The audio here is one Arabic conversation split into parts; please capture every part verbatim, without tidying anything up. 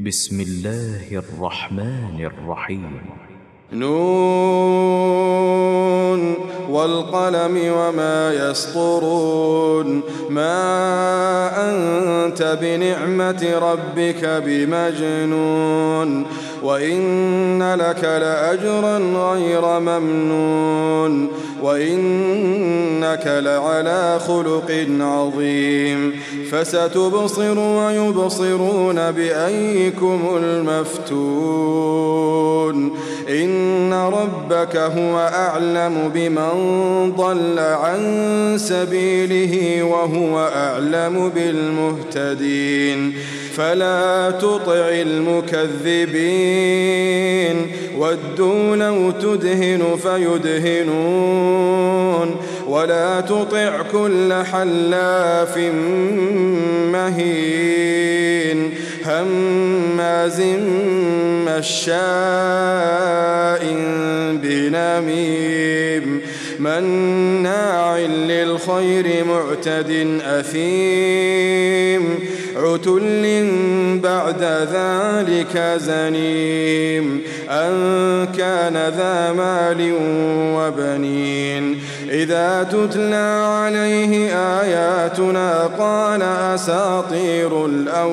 بسم الله الرحمن الرحيم. نون والقلم وما يسطرون. ما أنت بنعمة ربك بمجنون، وإن لك لأجرا غير ممنون، وإنك لعلى خلق عظيم. فستبصر ويبصرون بأيكم المفتون. إن ربك هو أعلم بمن ضل عن سبيله وهو أعلم بالمهتدين. فلا تطع المكذبين، ودوا لو تدهن فيدهنون، ولا تطع كل حلاف مهين هماز مشاء بنميم مناع للخير معتد أثيم عتل بعد ذلك زنيم أن كان ذا مال وبنين. إذا تتلى عليه آياتنا قال أساطير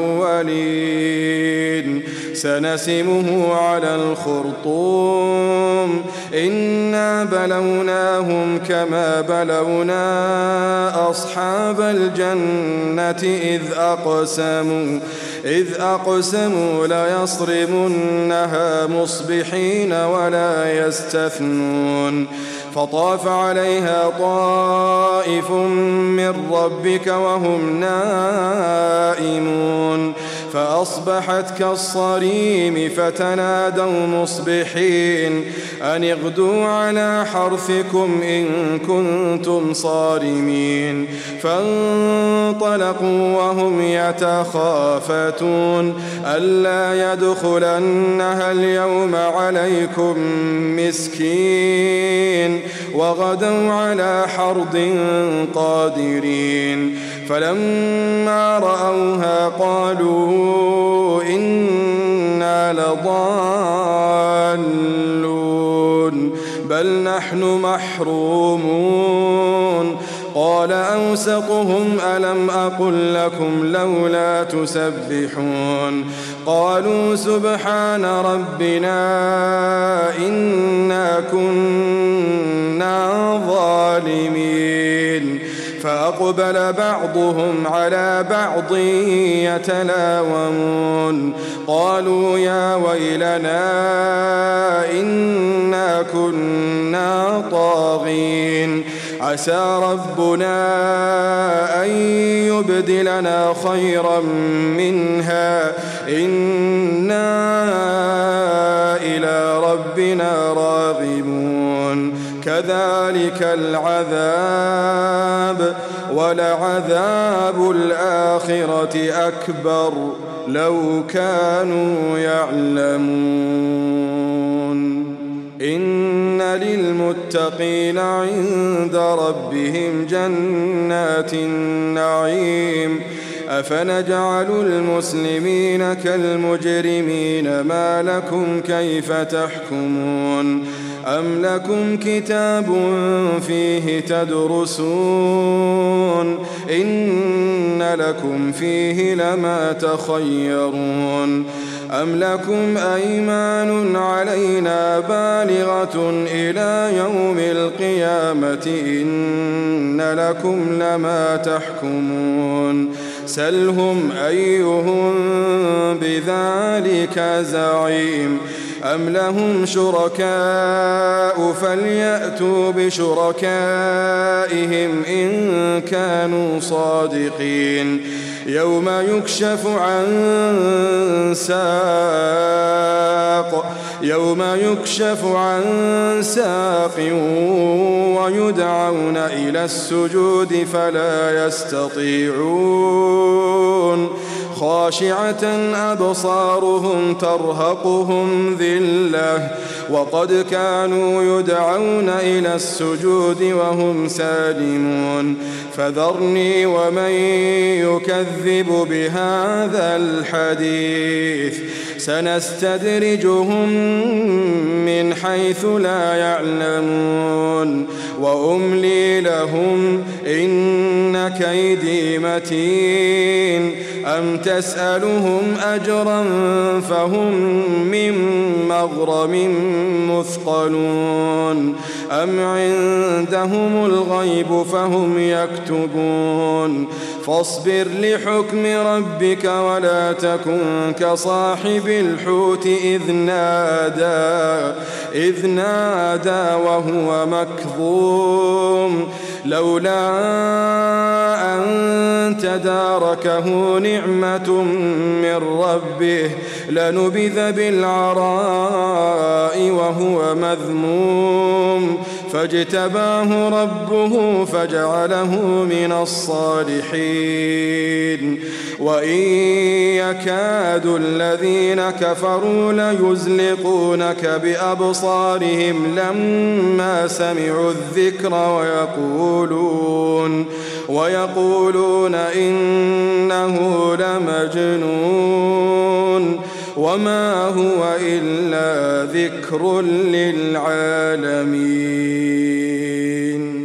الأولين. سنسمه على الخرطوم. إنا بلوناهم كما بلونا أصحاب الجنة إذ أقسموا إذ أقسموا ليصرمنها مصبحين ولا يستثنون. فطاف عليها طائف من ربك وهم نائمون فأصبحت كالصريم فتنادوا مصبحين أن اغدوا على حرثكم إن كنتم صارمين. فانطلقوا وهم يتخافتون ألا يدخلنها اليوم عليكم مسكين وغدوا على حرد قادرين. فلما رأوها قالوا إنا لضالون بل نحن محرومون. قال أوسطهم ألم أقل لكم لولا تسبحون. قالوا سبحان ربنا إنا كنا ظالمين. فأقبل بعضهم على بعض يتلاومون قالوا يا ويلنا إنا كنا طاغين. عسى ربنا أن يبدلنا خيرا منها إنا إلى ربنا راغبون. كذلك العذاب ولعذاب الآخرة أكبر لو كانوا يعلمون. إن للمتقين عند ربهم جنات النعيم. أفنجعل المسلمين كالمجرمين ما لكم كيف تحكمون. أم لكم كتاب فيه تدرسون إن لكم فيه لما تخيرون. أم لكم أيمان علينا بالغة إلى يوم القيامة إن لكم لما تحكمون. سلهم أيهم بذلك زعيم. أم لهم شركاء فليأتوا بشركائهم إن كانوا صادقين. يوم يكشف عن ساق يوم يكشف عن ساق ويدعون إلى السجود فلا يستطيعون. خاشعة أبصارهم ترهقهم ذلة وقد كانوا يدعون إلى السجود وهم سالمون. فذرني ومن يكذب بهذا الحديث سنستدرجهم من حيث لا يعلمون وأملي لهم إن كيدي متين أم تسألهم أجرا فهم من مغرم مثقلون أم عندهم الغيب فهم يكتبون فاصبر لحكم ربك ولا تكن كصاحب الحوت إذ نادى إذ نادى وهو مكظوم لولا أن تداركه نعمة من ربه لنبذ بالعراء وهو مذموم فاجتباه ربه فجعله من الصالحين وإن يكاد الذين كفروا ليزلقونك بأبصارهم لما سمعوا الذكر ويقولون ويقولون إنه لمجنون وما هو إلا ذكر للعالمين.